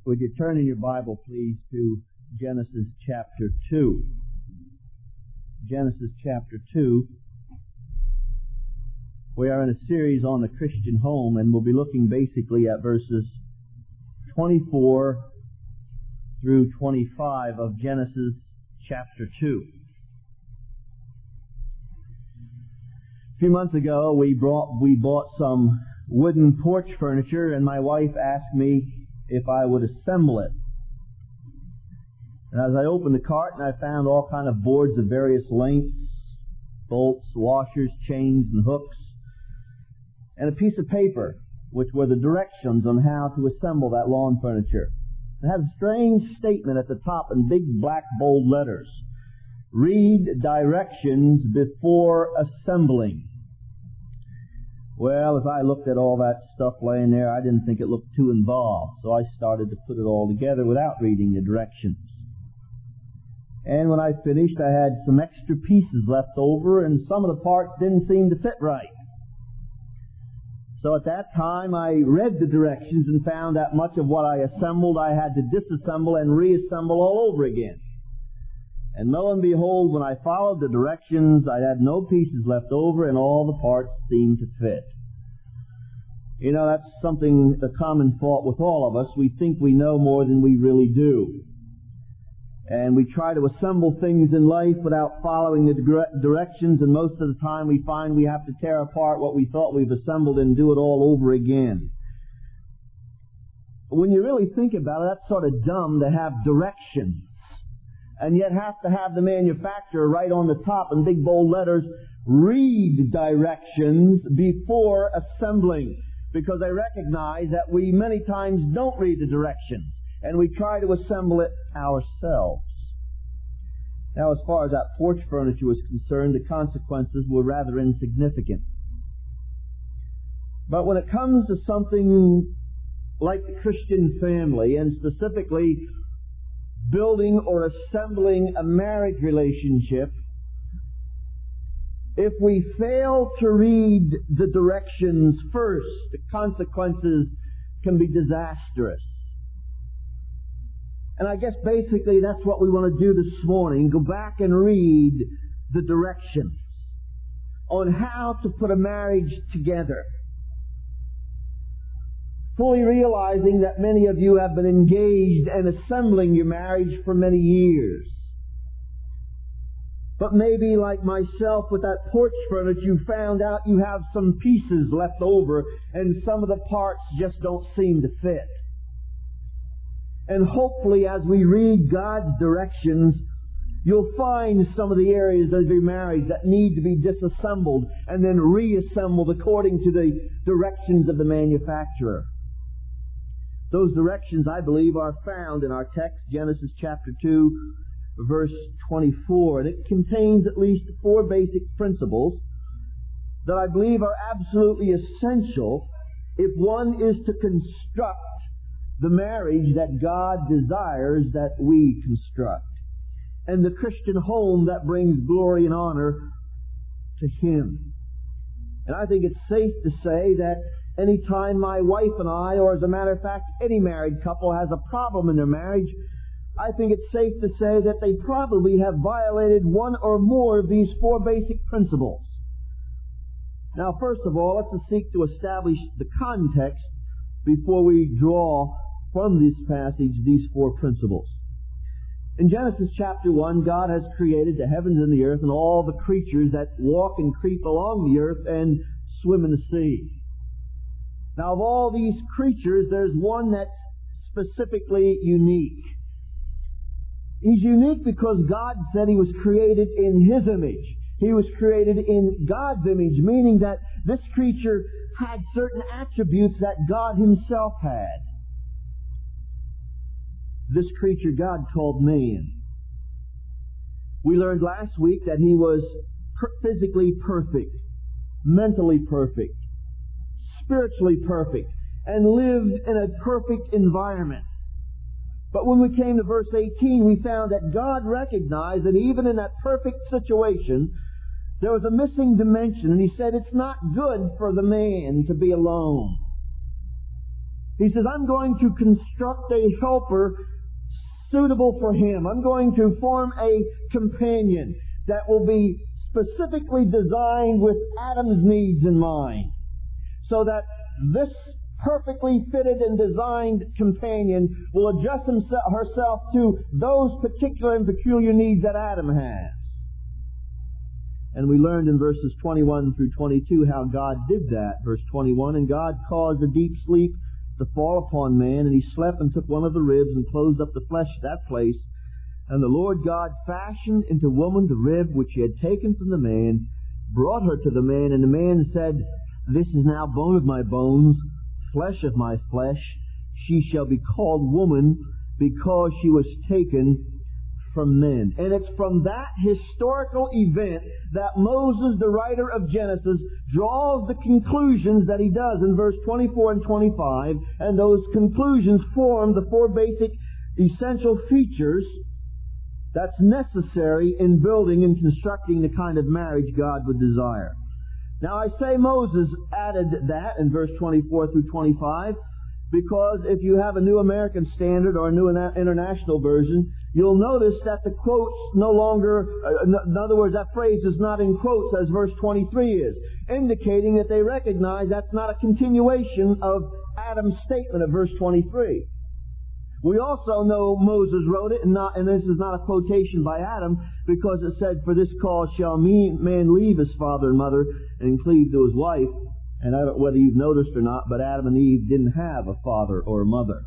Would you turn in your Bible, please, to Genesis chapter 2. Genesis chapter 2. We are in a series on the Christian home, and we'll be looking basically at verses 24 through 25 of Genesis chapter 2. A few months ago, we bought some wooden porch furniture, and my wife asked me if I would assemble it. And as I opened the cart, and I found all kind of boards of various lengths, bolts, washers, chains, and hooks, and a piece of paper, which were the directions on how to assemble that lawn furniture. It had a strange statement at the top in big black bold letters. Read directions before assembling. Well, as I looked at all that stuff laying there, I didn't think it looked too involved, so I started to put it all together without reading the directions. And when I finished, I had some extra pieces left over, and some of the parts didn't seem to fit right. So at that time, I read the directions and found that much of what I assembled, I had to disassemble and reassemble all over again. And lo and behold, when I followed the directions, I had no pieces left over, and all the parts seemed to fit. You know, that's something, a common fault with all of us. We think we know more than we really do. And we try to assemble things in life without following the directions, and most of the time we find we have to tear apart what we thought we've assembled and do it all over again. When you really think about it, that's sort of dumb to have directions, and yet have to have the manufacturer write on the top in big bold letters, read directions before assembling, because they recognize that we many times don't read the directions, and we try to assemble it ourselves. Now, as far as that porch furniture was concerned, the consequences were rather insignificant. But when it comes to something like the Christian family, and specifically building or assembling a marriage relationship, if we fail to read the directions first, the consequences can be disastrous. And I guess basically that's what we want to do this morning. Go back and read the directions on how to put a marriage together. Fully realizing that many of you have been engaged in assembling your marriage for many years. But maybe like myself with that porch furniture, you found out you have some pieces left over and some of the parts just don't seem to fit. And hopefully as we read God's directions, you'll find some of the areas of your marriage that need to be disassembled and then reassembled according to the directions of the manufacturer. Those directions, I believe, are found in our text, Genesis chapter 2, verse 24. And it contains at least 4 basic principles that I believe are absolutely essential if one is to construct the marriage that God desires that we construct, and the Christian home that brings glory and honor to Him. And I think it's safe to say that any time my wife and I, or as a matter of fact, any married couple has a problem in their marriage, I think it's safe to say that they probably have violated one or more of these 4 basic principles. Now, first of all, let's seek to establish the context before we draw from this passage these 4 principles. In Genesis chapter 1, God has created the heavens and the earth and all the creatures that walk and creep along the earth and swim in the sea. Now, of all these creatures, there's one that's specifically unique. He's unique because God said He was created in His image. He was created in God's image, meaning that this creature had certain attributes that God Himself had. This creature God called man. We learned last week that he was physically perfect, mentally perfect, spiritually perfect, and lived in a perfect environment. But when we came to verse 18, we found that God recognized that even in that perfect situation, there was a missing dimension, and He said it's not good for the man to be alone. He says, I'm going to construct a helper suitable for him. I'm going to form a companion that will be specifically designed with Adam's needs in mind, so that this perfectly fitted and designed companion will adjust herself to those particular and peculiar needs that Adam has. And we learned in verses 21 through 22 how God did that. Verse 21, and God caused a deep sleep to fall upon man, and he slept and took one of the ribs and closed up the flesh at that place. And the Lord God fashioned into woman the rib which he had taken from the man, brought her to the man, and the man said, this is now bone of my bones, flesh of my flesh. She shall be called woman, because she was taken from men. And it's from that historical event that Moses, the writer of Genesis, draws the conclusions that he does in verse 24 and 25, and those conclusions form the four basic essential features that's necessary in building and constructing the kind of marriage God would desire. Now I say Moses added that in verse 24 through 25, because if you have a New American Standard or a New International Version, you'll notice that the quotes no longer, in other words, that phrase is not in quotes as verse 23 is, indicating that they recognize that's not a continuation of Adam's statement of verse 23. We also know Moses wrote it, and this is not a quotation by Adam, because it said, for this cause shall man leave his father and mother and cleave to his wife. And I don't know whether you've noticed or not, but Adam and Eve didn't have a father or a mother.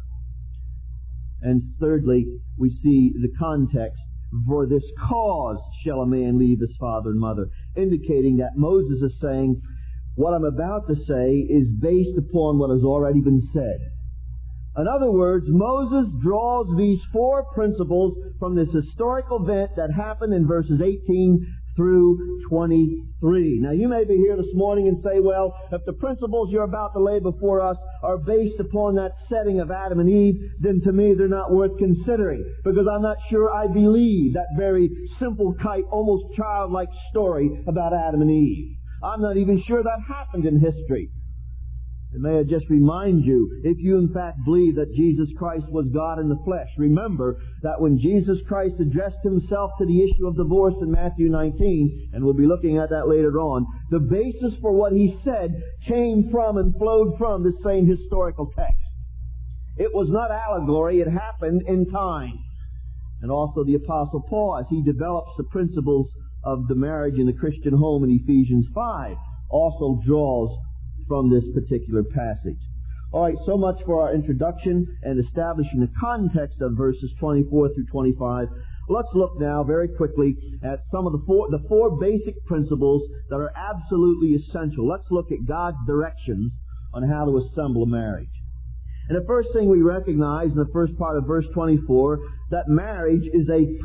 And thirdly, we see the context, for this cause shall a man leave his father and mother, indicating that Moses is saying, what I'm about to say is based upon what has already been said. In other words, Moses draws these four principles from this historical event that happened in verses 18 through 23. Now you may be here this morning and say, well, if the principles you're about to lay before us are based upon that setting of Adam and Eve, then to me they're not worth considering, because I'm not sure I believe that very simple, almost childlike story about Adam and Eve. I'm not even sure that happened in history. And may I just remind you, if you in fact believe that Jesus Christ was God in the flesh, remember that when Jesus Christ addressed himself to the issue of divorce in Matthew 19, and we'll be looking at that later on, the basis for what he said came from and flowed from this same historical text. It was not allegory, it happened in time. And also the Apostle Paul, as he develops the principles of the marriage in the Christian home in Ephesians 5, also draws from this particular passage. Alright, so much for our introduction and establishing the context of verses 24 through 25. Let's look now very quickly at some of the four basic principles that are absolutely essential. Let's look at God's directions on how to assemble a marriage. And the first thing we recognize in the first part of verse 24, that marriage is a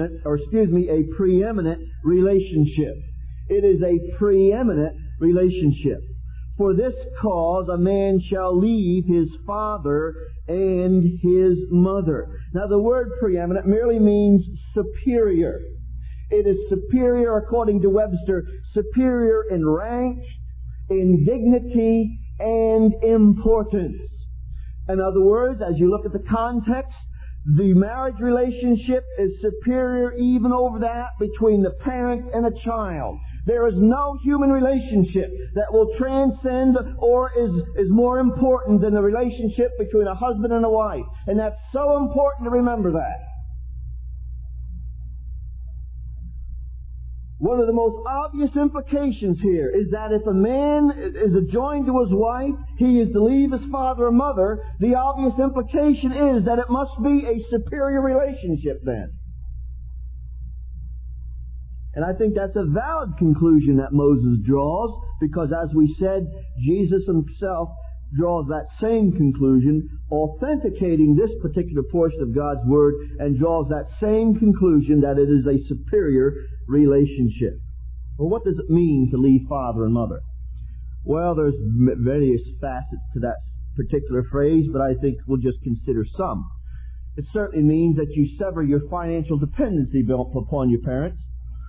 preeminent relationship. It is a preeminent relationship. For this cause a man shall leave his father and his mother. Now the word preeminent merely means superior. It is superior, according to Webster, superior in rank, in dignity, and importance. In other words, as you look at the context, the marriage relationship is superior even over that between the parent and a child. There is no human relationship that will transcend or is more important than the relationship between a husband and a wife. And that's so important to remember that. One of the most obvious implications here is that if a man is adjoined to his wife, he is to leave his father or mother. The obvious implication is that it must be a superior relationship then. And I think that's a valid conclusion that Moses draws, because as we said, Jesus himself draws that same conclusion, authenticating this particular portion of God's Word, and draws that same conclusion that it is a superior relationship. Well, what does it mean to leave father and mother? Well, there's various facets to that particular phrase, but I think we'll just consider some. It certainly means that you sever your financial dependency upon your parents.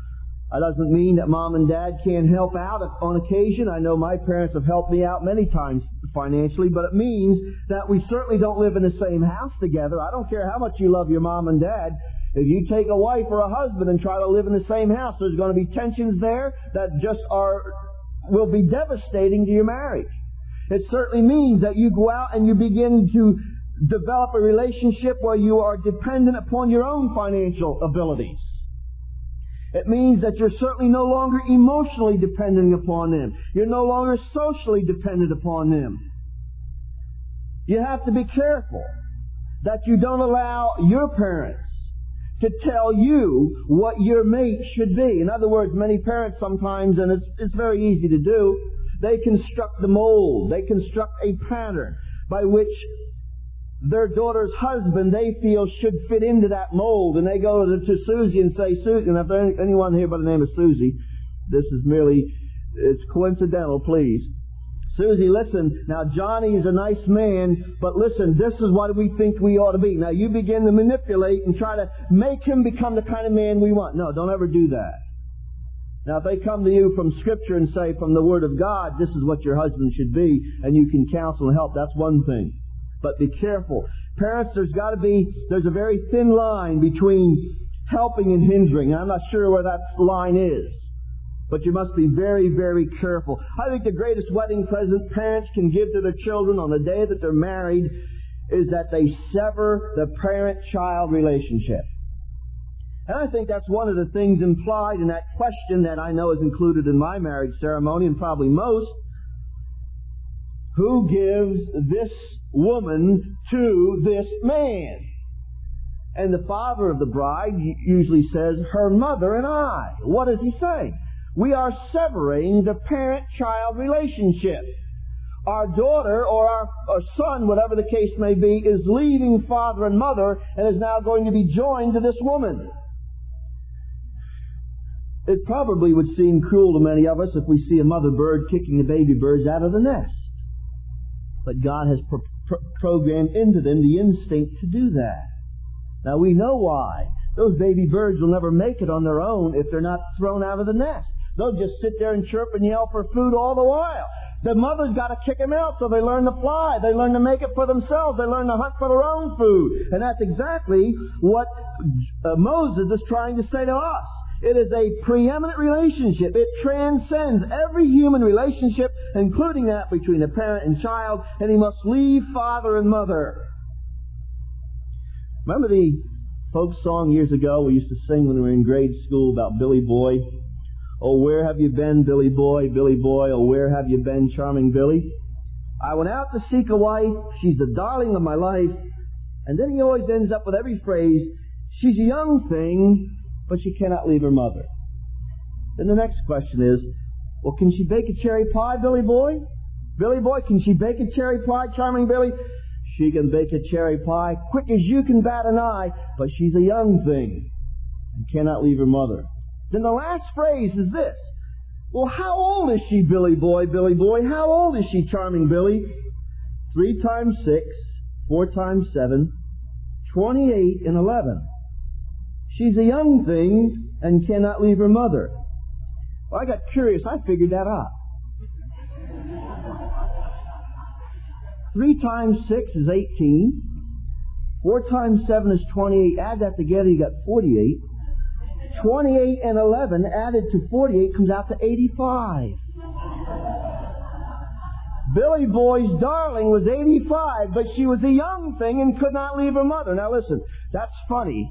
That doesn't mean that Mom and Dad can't help out on occasion. I know my parents have helped me out many times financially, but it means that we certainly don't live in the same house together. I don't care how much you love your Mom and Dad. If you take a wife or a husband and try to live in the same house, there's going to be tensions there that will be devastating to your marriage. It certainly means that you go out and you begin to develop a relationship where you are dependent upon your own financial abilities. It means that you're certainly no longer emotionally dependent upon them. You're no longer socially dependent upon them. You have to be careful that you don't allow your parents to tell you what your mate should be. In other words, many parents sometimes, and it's very easy to do, they construct the mold. They construct a pattern by which their daughter's husband, they feel, should fit into that mold. And they go to Susie and say, Susie, and if there's anyone here by the name of Susie, this is merely, it's coincidental, please. Susie, listen, now Johnny is a nice man, but listen, this is what we think we ought to be. Now you begin to manipulate and try to make him become the kind of man we want. No, don't ever do that. Now if they come to you from Scripture and say from the Word of God, this is what your husband should be, and you can counsel and help, that's one thing. But be careful. Parents, there's a very thin line between helping and hindering. I'm not sure where that line is. But you must be very, very careful. I think the greatest wedding present parents can give to their children on the day that they're married is that they sever the parent-child relationship. And I think that's one of the things implied in that question that I know is included in my marriage ceremony, and probably most. Who gives this woman to this man? And the father of the bride usually says, her mother and I. What does he say? We are severing the parent-child relationship. Our daughter or our son, whatever the case may be, is leaving father and mother and is now going to be joined to this woman. It probably would seem cruel to many of us if we see a mother bird kicking the baby birds out of the nest. But God has programmed into them the instinct to do that. Now we know why. Those baby birds will never make it on their own if they're not thrown out of the nest. They'll just sit there and chirp and yell for food all the while. The mother's got to kick them out so they learn to fly. They learn to make it for themselves. They learn to hunt for their own food. And that's exactly what Moses is trying to say to us. It is a preeminent relationship. It transcends every human relationship, including that between a parent and child, and he must leave father and mother. Remember the folk song years ago we used to sing when we were in grade school about Billy Boy? Oh, where have you been, Billy Boy, Billy Boy? Oh, where have you been, charming Billy? I went out to seek a wife. She's the darling of my life. And then he always ends up with every phrase, she's a young thing, but she cannot leave her mother. Then the next question is, well, can she bake a cherry pie, Billy Boy? Billy Boy, can she bake a cherry pie, charming Billy? She can bake a cherry pie quick as you can bat an eye, but she's a young thing and cannot leave her mother. Then the last phrase is this. Well, how old is she, Billy Boy, Billy Boy? How old is she, charming Billy? 3 times 6, 4 times 7, 28 and 11. She's a young thing and cannot leave her mother. Well, I got curious. I figured that out. 3 times 6 is 18. 4 times 7 is 28. Add that together, you got 48. 28 and 11 added to 48 comes out to 85. Billy Boy's darling was 85, but she was a young thing and could not leave her mother. Now listen, that's funny.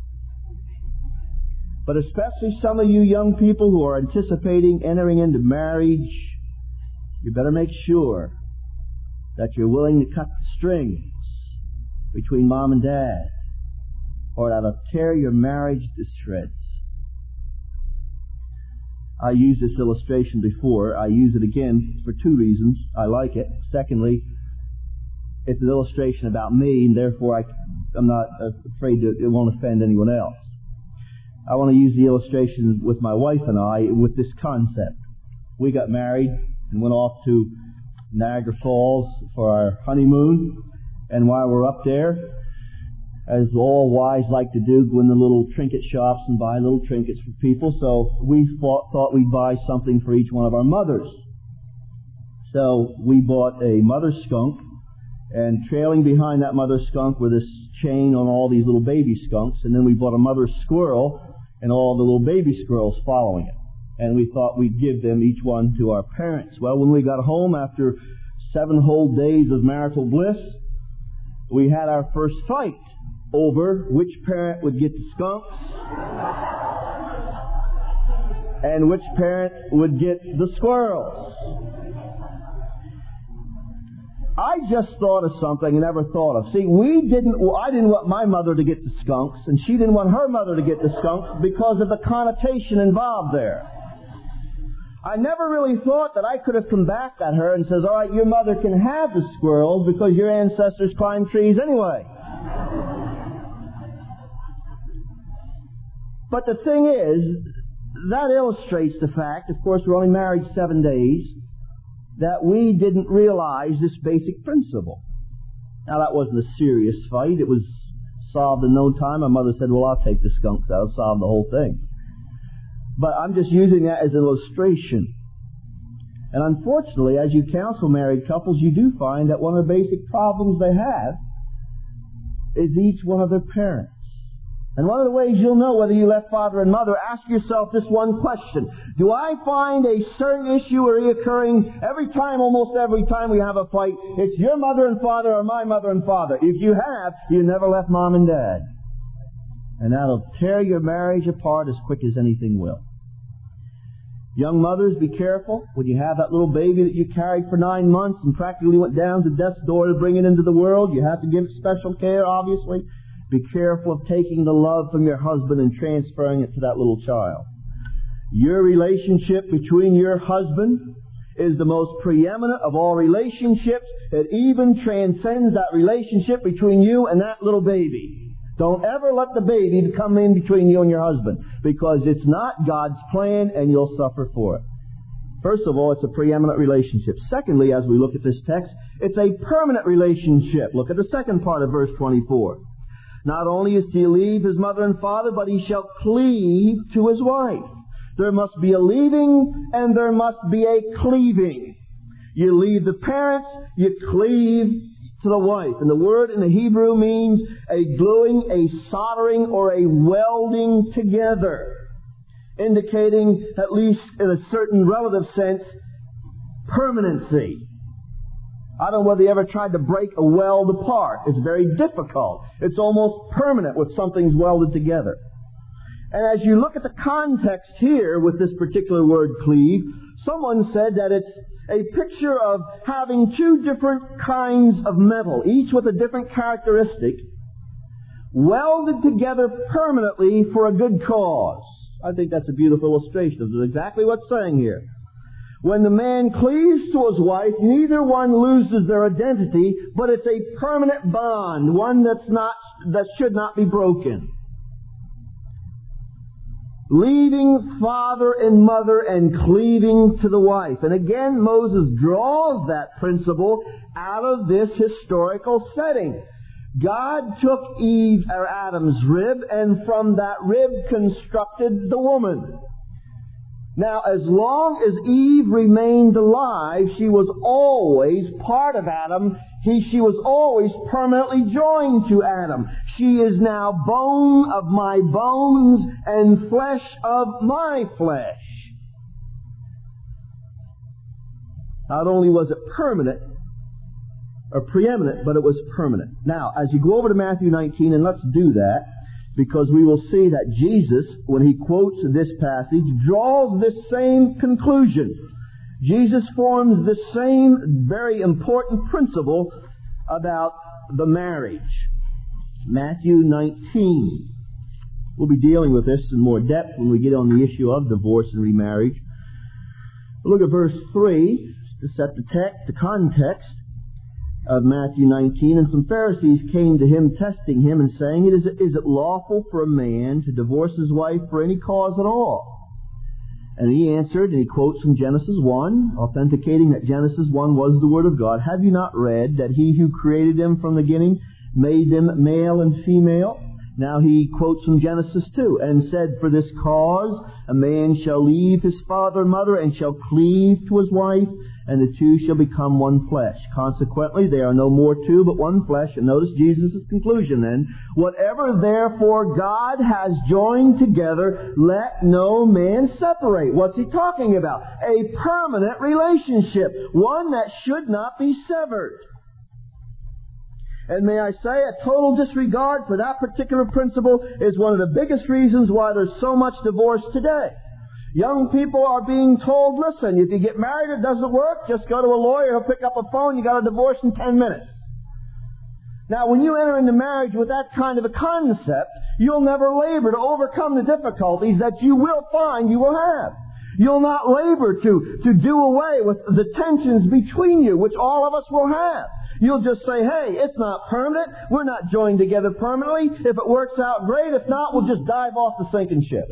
But especially some of you young people who are anticipating entering into marriage, you better make sure that you're willing to cut the strings between mom and dad, or that'll tear your marriage to shreds. I used this illustration before. I use it again for 2 reasons. I like it. Secondly, it's an illustration about me, and therefore I'm not afraid that it won't offend anyone else. I want to use the illustration with my wife and I with this concept. We got married and went off to Niagara Falls for our honeymoon, and while we're up there, as all wives like to do, go in the little trinket shops and buy little trinkets for people. So we thought we'd buy something for each one of our mothers. So we bought a mother skunk, and trailing behind that mother skunk with this chain on all these little baby skunks, and then we bought a mother squirrel and all the little baby squirrels following it. And we thought we'd give them each one to our parents. Well, when we got home after 7 whole days of marital bliss, we had our first fight over which parent would get the skunks and which parent would get the squirrels. I just thought of something I never thought of. See, I didn't want my mother to get the skunks, and she didn't want her mother to get the skunks because of the connotation involved there. I never really thought that I could have come back at her and says, all right, your mother can have the squirrels because your ancestors climbed trees anyway. But the thing is, that illustrates the fact, of course we're only married 7 days, that we didn't realize this basic principle. Now that wasn't a serious fight. It was solved in no time. My mother said, well, I'll take the skunks. That'll solve the whole thing. But I'm just using that as an illustration. And unfortunately, as you counsel married couples, you do find that one of the basic problems they have is each one of their parents. And one of the ways you'll know whether you left father and mother, ask yourself this one question. Do I find a certain issue reoccurring almost every time we have a fight? It's your mother and father or my mother and father. If you have, you never left mom and dad. And that'll tear your marriage apart as quick as anything will. Young mothers, be careful. When you have that little baby that you carried for 9 months and practically went down to death's door to bring it into the world, you have to give it special care, obviously. Be careful of taking the love from your husband and transferring it to that little child. Your relationship between your husband is the most preeminent of all relationships. It even transcends that relationship between you and that little baby. Don't ever let the baby come in between you and your husband, because it's not God's plan and you'll suffer for it. First of all, it's a preeminent relationship. Secondly, as we look at this text, it's a permanent relationship. Look at the second part of verse 24. Not only is he to leave his mother and father, but he shall cleave to his wife. There must be a leaving and there must be a cleaving. You leave the parents, you cleave to the wife. And the word in the Hebrew means a gluing, a soldering, or a welding together, indicating, at least in a certain relative sense, permanency. I don't know whether you ever tried to break a weld apart. It's very difficult. It's almost permanent when something's welded together. And as you look at the context here with this particular word cleave, someone said that it's a picture of having two different kinds of metal, each with a different characteristic, welded together permanently for a good cause. I think that's a beautiful illustration of exactly what's saying here. When the man cleaves to his wife, neither one loses their identity, but it's a permanent bond, one that should not be broken. Leaving father and mother and cleaving to the wife. And again, Moses draws that principle out of this historical setting. God took Adam's rib, and from that rib constructed the woman. Now, as long as Eve remained alive, she was always part of Adam. She was always permanently joined to Adam. She is now bone of my bones and flesh of my flesh. Not only was it permanent, or preeminent, but it was permanent. Now, as you go over to Matthew 19, and let's do that, because we will see that Jesus, when he quotes this passage, draws this same conclusion. Jesus forms the same very important principle about the marriage. Matthew 19. We'll be dealing with this in more depth when we get on the issue of divorce and remarriage. We'll look at verse 3 to set the context of Matthew 19. And some Pharisees came to him, testing him and saying, Is it lawful for a man to divorce his wife for any cause at all? And he answered, and he quotes from Genesis 1, authenticating that Genesis 1 was the Word of God. Have you not read that He who created them from the beginning made them male and female. Now he quotes from Genesis 2, and said, "For this cause a man shall leave his father and mother, and shall cleave to his wife, and the two shall become one flesh. Consequently, they are no more two, but one flesh." And notice Jesus' conclusion then. "Whatever therefore God has joined together, let no man separate." What's he talking about? A permanent relationship. One that should not be severed. And may I say, a total disregard for that particular principle is one of the biggest reasons why there's so much divorce today. Young people are being told, listen, if you get married it doesn't work, just go to a lawyer, he'll pick up a phone, you got a divorce in 10 minutes. Now, when you enter into marriage with that kind of a concept, you'll never labor to overcome the difficulties that you will find you will have. You'll not labor to do away with the tensions between you, which all of us will have. You'll just say, hey, it's not permanent. We're not joined together permanently. If it works out, great. If not, we'll just dive off the sinking ship.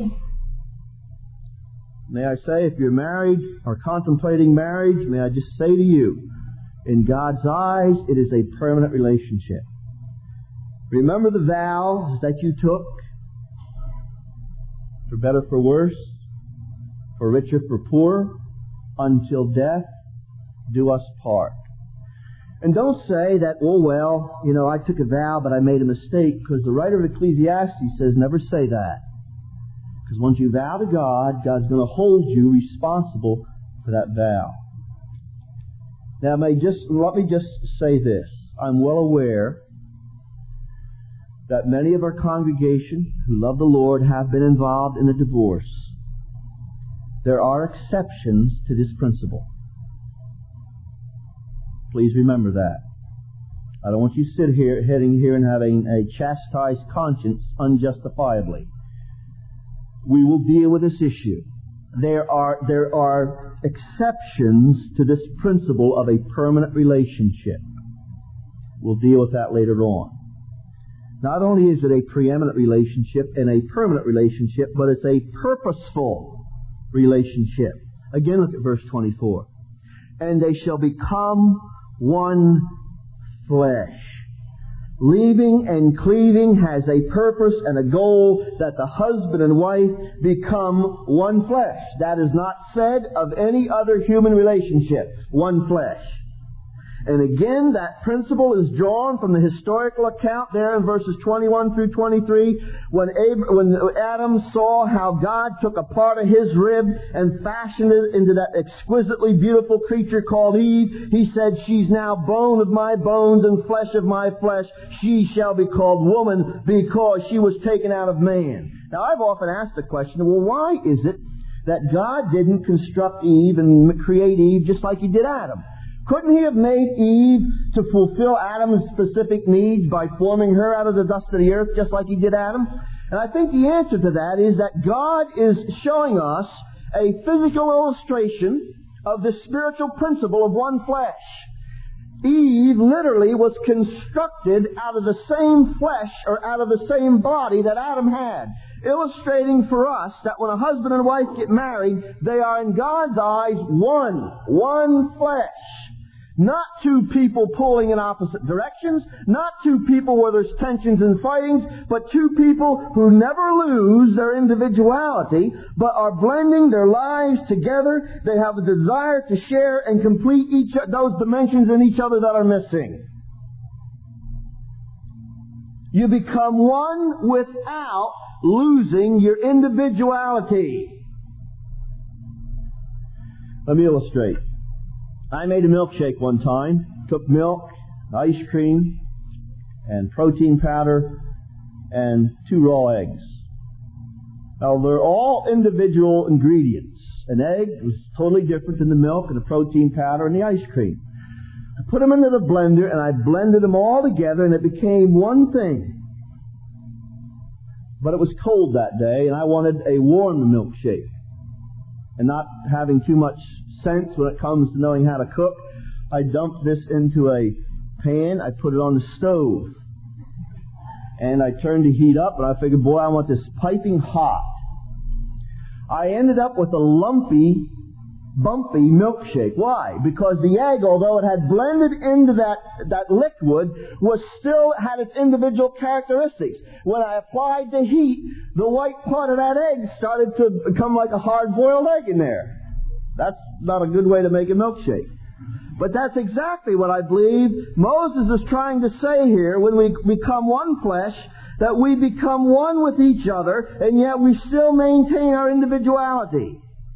May I say, if you're married or contemplating marriage, may I just say to you, in God's eyes, it is a permanent relationship. Remember the vows that you took, for better, for worse, for richer, for poorer, until death do us part. And don't say that, oh well, I took a vow but I made a mistake, because the writer of Ecclesiastes says never say that. Because once you vow to God, God's going to hold you responsible for that vow. Now let me just say this. I'm well aware that many of our congregation who love the Lord have been involved in a divorce. There are exceptions to this principle. Please remember that. I don't want you to sit here, heading here and having a chastised conscience unjustifiably. We will deal with this issue. There are exceptions to this principle of a permanent relationship. We'll deal with that later on. Not only is it a preeminent relationship and a permanent relationship, but it's a purposeful relationship. Again, look at verse 24. "And they shall become one flesh." Leaving and cleaving has a purpose and a goal, that the husband and wife become one flesh. That is not said of any other human relationship. One flesh. And again, that principle is drawn from the historical account there in verses 21 through 23, when Adam saw how God took a part of his rib and fashioned it into that exquisitely beautiful creature called Eve. He said, "She's now bone of my bones and flesh of my flesh. She shall be called woman, because she was taken out of man." Now, I've often asked the question, well, why is it that God didn't construct Eve and create Eve just like He did Adam? Couldn't He have made Eve to fulfill Adam's specific needs by forming her out of the dust of the earth just like He did Adam? And I think the answer to that is that God is showing us a physical illustration of the spiritual principle of one flesh. Eve literally was constructed out of the same flesh or out of the same body that Adam had, illustrating for us that when a husband and wife get married, they are in God's eyes one flesh. Not two people pulling in opposite directions, not two people where there's tensions and fightings, but two people who never lose their individuality, but are blending their lives together. They have a desire to share and complete those dimensions in each other that are missing. You become one without losing your individuality. Let me illustrate. I made a milkshake one time. Took milk, ice cream, and protein powder, and 2 raw eggs. Now, they're all individual ingredients. An egg was totally different than the milk and the protein powder and the ice cream. I put them into the blender, and I blended them all together, and it became one thing. But it was cold that day, and I wanted a warm milkshake. And not having too much sense when it comes to knowing how to cook, I dumped this into a pan. I put it on the stove. And I turned the heat up, and I figured, boy, I want this piping hot. I ended up with a lumpy bumpy milkshake. Why? Because the egg, although it had blended into that liquid, had its individual characteristics. When I applied the heat, the white part of that egg started to become like a hard-boiled egg in there. That's not a good way to make a milkshake. But that's exactly what I believe Moses is trying to say here. When we become one flesh, that we become one with each other, and yet we still maintain our individuality.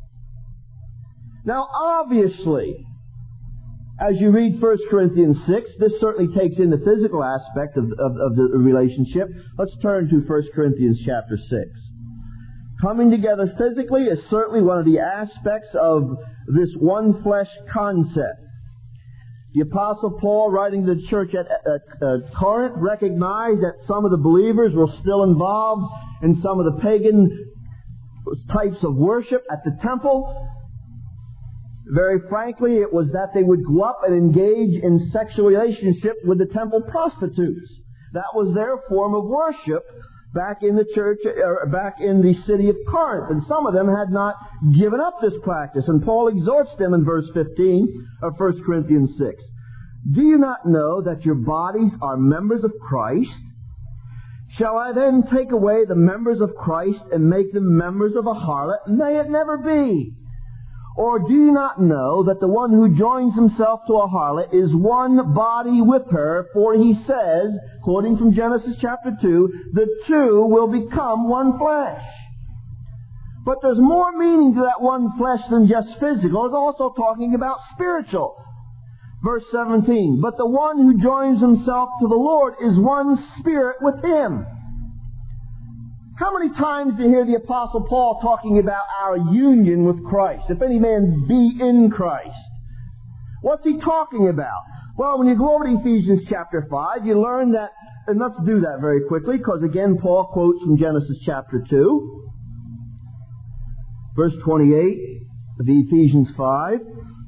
Now, obviously, as you read 1 Corinthians 6, this certainly takes in the physical aspect of the relationship. Let's turn to 1 Corinthians chapter 6. Coming together physically is certainly one of the aspects of this one flesh concept. The Apostle Paul, writing to the church at Corinth, recognized that some of the believers were still involved in some of the pagan types of worship at the temple. Very frankly, it was that they would go up and engage in sexual relationships with the temple prostitutes. That was their form of worship back in the church, or back in the city of Corinth. And some of them had not given up this practice. And Paul exhorts them in verse 15 of 1 Corinthians 6. Do you not know that your bodies are members of Christ? Shall I then take away the members of Christ and make them members of a harlot? May it never be. Or do you not know that the one who joins himself to a harlot is one body with her? For he says, quoting from Genesis chapter 2, the two will become one flesh. But there's more meaning to that one flesh than just physical. It's also talking about spiritual. Verse 17, but the one who joins himself to the Lord is one spirit with him. How many times do you hear the Apostle Paul talking about our union with Christ? If any man be in Christ. What's he talking about? Well, when you go over to Ephesians chapter 5, you learn that, and let's do that very quickly, because again, Paul quotes from Genesis chapter 2, verse 28 of Ephesians 5.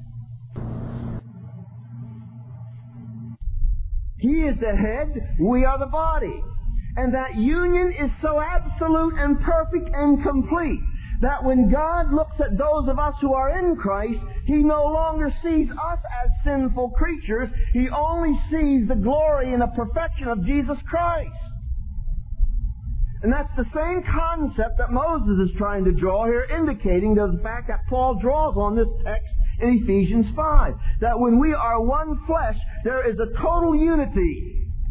He is the head, we are the body. And that union is so absolute and perfect and complete that when God looks at those of us who are in Christ, He no longer sees us as sinful creatures. He only sees the glory and the perfection of Jesus Christ. And that's the same concept that Moses is trying to draw here, indicating the fact that Paul draws on this text in Ephesians 5. That when we are one flesh, there is a total unity.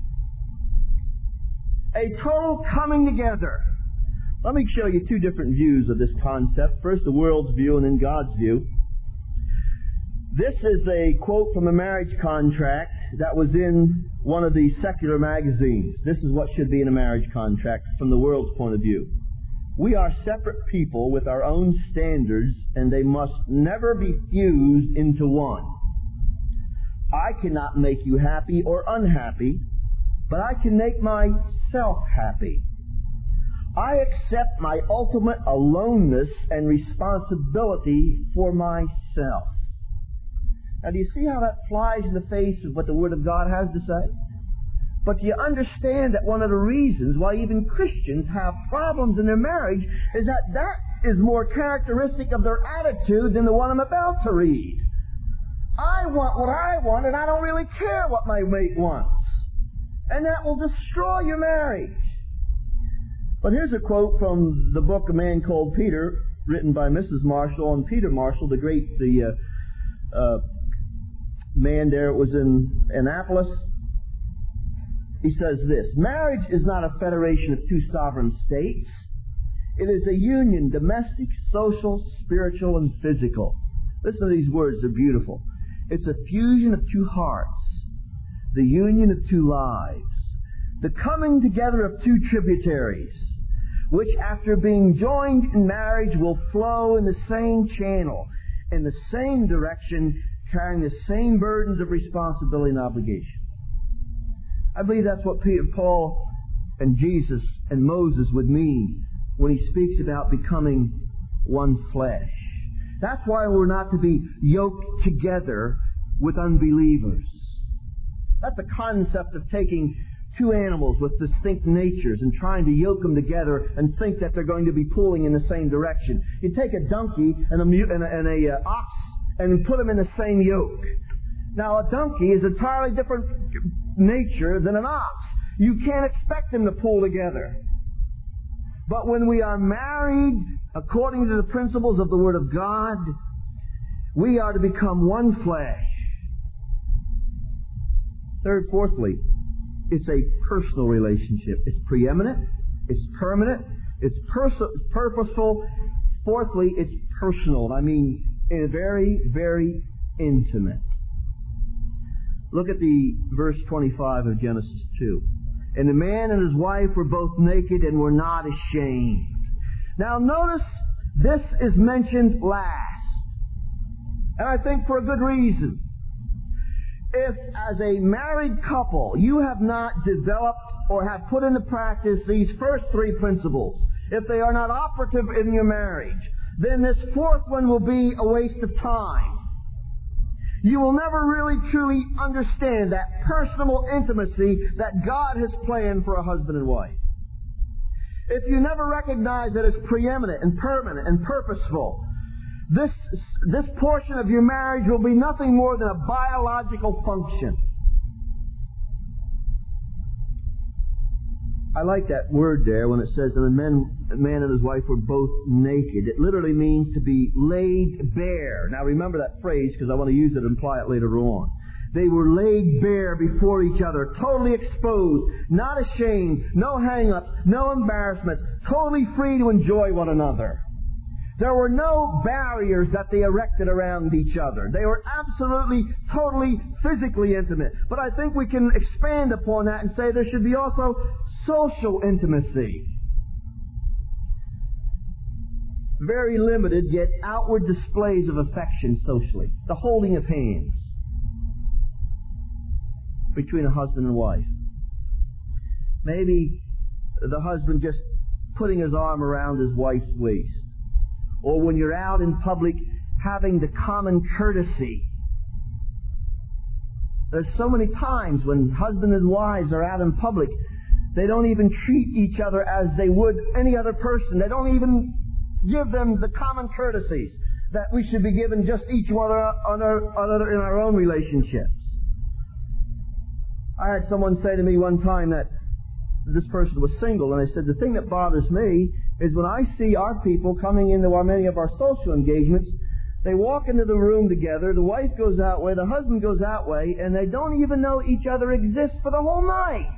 A total coming together. Let me show you two different views of this concept. First, the world's view and then God's view. This is a quote from a marriage contract that was in one of the secular magazines. This is what should be in a marriage contract from the world's point of view. We are separate people with our own standards, and they must never be fused into one. I cannot make you happy or unhappy, but I can make myself happy. I accept my ultimate aloneness and responsibility for myself. Now, do you see how that flies in the face of what the Word of God has to say? But do you understand that one of the reasons why even Christians have problems in their marriage is that is more characteristic of their attitude than the one I'm about to read. I want what I want, and I don't really care what my mate wants. And that will destroy your marriage. But here's a quote from the book A Man Called Peter, written by Mrs. Marshall, and Peter Marshall, the great man there, it was in Annapolis. He says this: marriage is not a federation of two sovereign states. It is a union, domestic, social, spiritual, and physical. Listen to these words, they're beautiful. It's a fusion of two hearts, the union of two lives, the coming together of two tributaries, which after being joined in marriage will flow in the same channel, in the same direction, carrying the same burdens of responsibility and obligation. I believe that's what Paul and Jesus and Moses would mean when he speaks about becoming one flesh. That's why we're not to be yoked together with unbelievers. That's the concept of taking two animals with distinct natures and trying to yoke them together and think that they're going to be pulling in the same direction. You take a donkey and a ox and put them in the same yoke. Now, a donkey is entirely different nature than an ox. You can't expect them to pull together. But when we are married, according to the principles of the Word of God, we are to become one flesh. Third, fourthly, it's a personal relationship. It's preeminent, it's permanent, it's purposeful. Fourthly, it's personal. I mean, very, very intimate. Look at the verse 25 of Genesis 2. And the man and his wife were both naked and were not ashamed. Now notice, this is mentioned last. And I think for a good reason. If, as a married couple, you have not developed or have put into practice these first three principles, if they are not operative in your marriage, then this fourth one will be a waste of time. You will never really truly understand that personal intimacy that God has planned for a husband and wife. If you never recognize that it's preeminent and permanent and purposeful, this portion of your marriage will be nothing more than a biological function. I like that word there when it says that the man and his wife were both naked. It literally means to be laid bare. Now remember that phrase because I want to use it and apply it later on. They were laid bare before each other, totally exposed, not ashamed, no hang-ups, no embarrassments, totally free to enjoy one another. There were no barriers that they erected around each other. They were absolutely, totally, physically intimate. But I think we can expand upon that and say there should be also social intimacy. Very limited, yet outward displays of affection socially. The holding of hands between a husband and wife. Maybe the husband just putting his arm around his wife's waist. Or when you're out in public, having the common courtesy. There's so many times when husband and wives are out in public, they don't even treat each other as they would any other person. They don't even give them the common courtesies that we should be given just each other in our own relationships. I had someone say to me one time that this person was single, and they said, the thing that bothers me is when I see our people coming into many of our social engagements, they walk into the room together, the wife goes that way, the husband goes that way, and they don't even know each other exists for the whole night.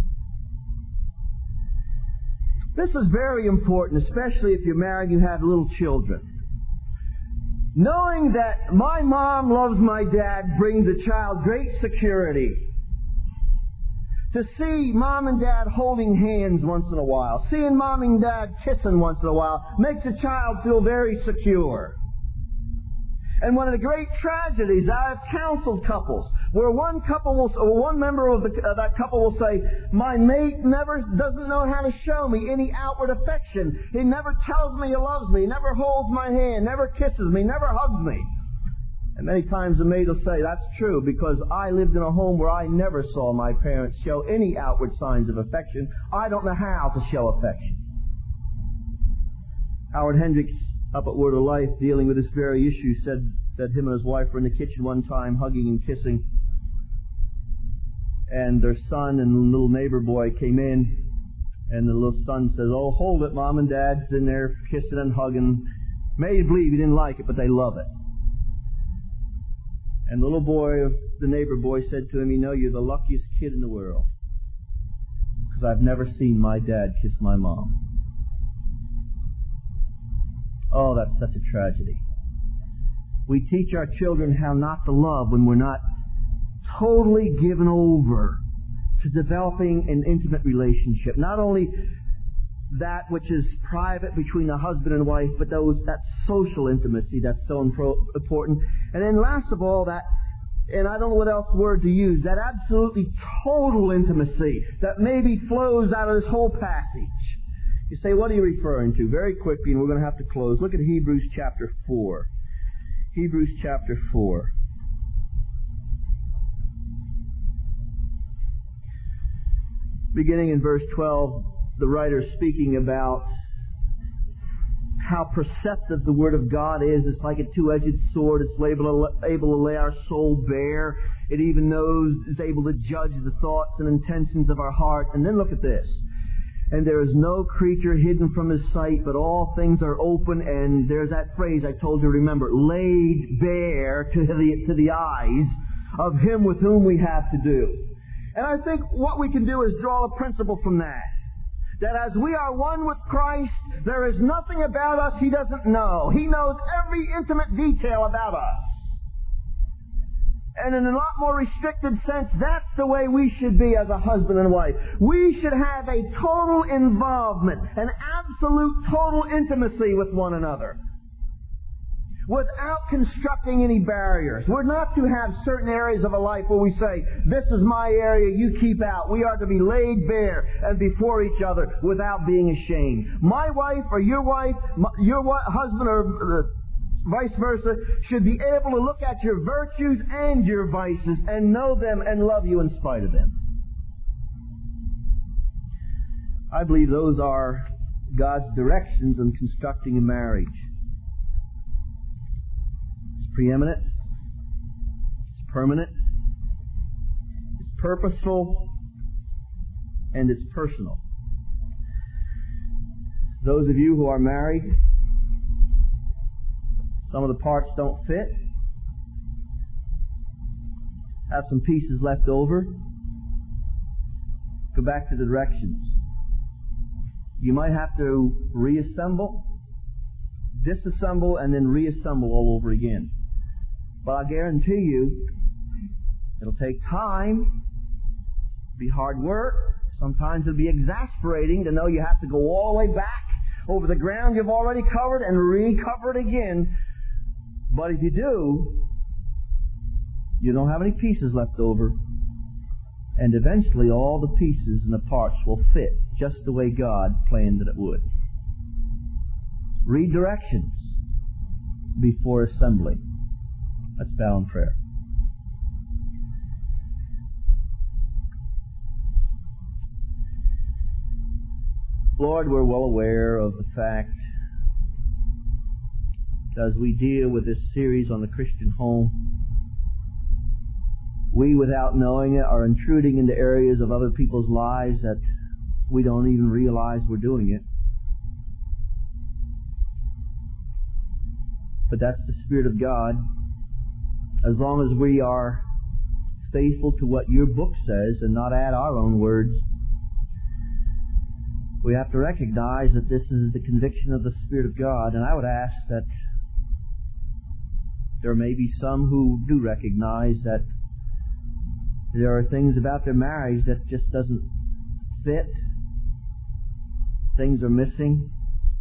This is very important, especially if you're married and you have little children. Knowing that my mom loves my dad brings a child great security. To see mom and dad holding hands once in a while, seeing mom and dad kissing once in a while, makes a child feel very secure. And one of the great tragedies, I have counseled couples, where one member of that couple will say, my mate doesn't know how to show me any outward affection. He never tells me he loves me, never holds my hand, never kisses me, never hugs me. And many times the maid will say, that's true, because I lived in a home where I never saw my parents show any outward signs of affection. I don't know how to show affection. Howard Hendricks, up at Word of Life, dealing with this very issue, said that him and his wife were in the kitchen one time, hugging and kissing. And their son and the little neighbor boy came in, and the little son says, oh, hold it, Mom and Dad's in there kissing and hugging. Made you believe he didn't like it, but they love it. And the little boy, the neighbor boy, said to him, you know, you're the luckiest kid in the world, because I've never seen my dad kiss my mom. Oh, that's such a tragedy. We teach our children how not to love when we're not totally given over to developing an intimate relationship. Not only that which is private between a husband and wife, but that social intimacy that's so important. And then last of all, that, and I don't know what else word to use, that absolutely total intimacy that maybe flows out of this whole passage. You say, what are you referring to? Very quickly, and we're going to have to close. Look at Hebrews chapter 4. Hebrews chapter 4. Beginning in verse 12, the writer is speaking about how perceptive the Word of God is. It's like a two-edged sword. It's able to lay our soul bare. It even is able to judge the thoughts and intentions of our heart. And then look at this. And there is no creature hidden from His sight, but all things are open. And there's that phrase I told you, remember, laid bare to the eyes of Him with whom we have to do. And I think what we can do is draw a principle from that. That as we are one with Christ, there is nothing about us He doesn't know. He knows every intimate detail about us. And in a lot more restricted sense, that's the way we should be as a husband and wife. We should have a total involvement, an absolute total intimacy with one another, without constructing any barriers. We're not to have certain areas of a life where we say, this is my area, you keep out. We are to be laid bare and before each other without being ashamed. My wife or your husband or vice versa should be able to look at your virtues and your vices and know them and love you in spite of them. I believe those are God's directions in constructing a marriage. Preeminent, it's permanent, it's purposeful, and it's personal. Those of you who are married, some of the parts don't fit, have some pieces left over, go back to the directions. You might have to reassemble, disassemble, and then reassemble all over again. But I guarantee you, it'll take time, be hard work. Sometimes it'll be exasperating to know you have to go all the way back over the ground you've already covered and recover it again. But if you do, you don't have any pieces left over. And eventually all the pieces and the parts will fit just the way God planned that it would. Read directions before assembly. Let's bow in prayer. Lord, we're well aware of the fact that as we deal with this series on the Christian home, we, without knowing it, are intruding into areas of other people's lives that we don't even realize we're doing it. But that's the Spirit of God. As long as we are faithful to what your book says and not add our own words, we have to recognize that this is the conviction of the Spirit of God. And I would ask that there may be some who do recognize that there are things about their marriage that just doesn't fit. Things are missing.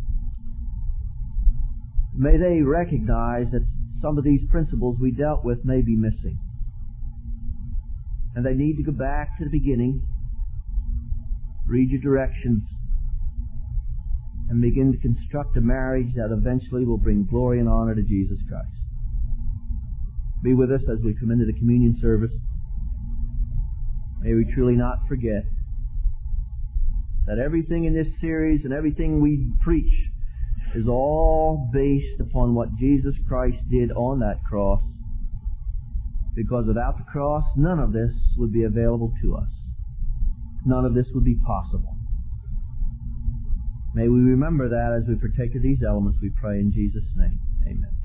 May they recognize that some of these principles we dealt with may be missing. And they need to go back to the beginning, read your directions, and begin to construct a marriage that eventually will bring glory and honor to Jesus Christ. Be with us as we come into the communion service. May we truly not forget that everything in this series and everything we preach is all based upon what Jesus Christ did on that cross. Because without the cross, none of this would be available to us. None of this would be possible. May we remember that as we partake of these elements, we pray in Jesus' name. Amen.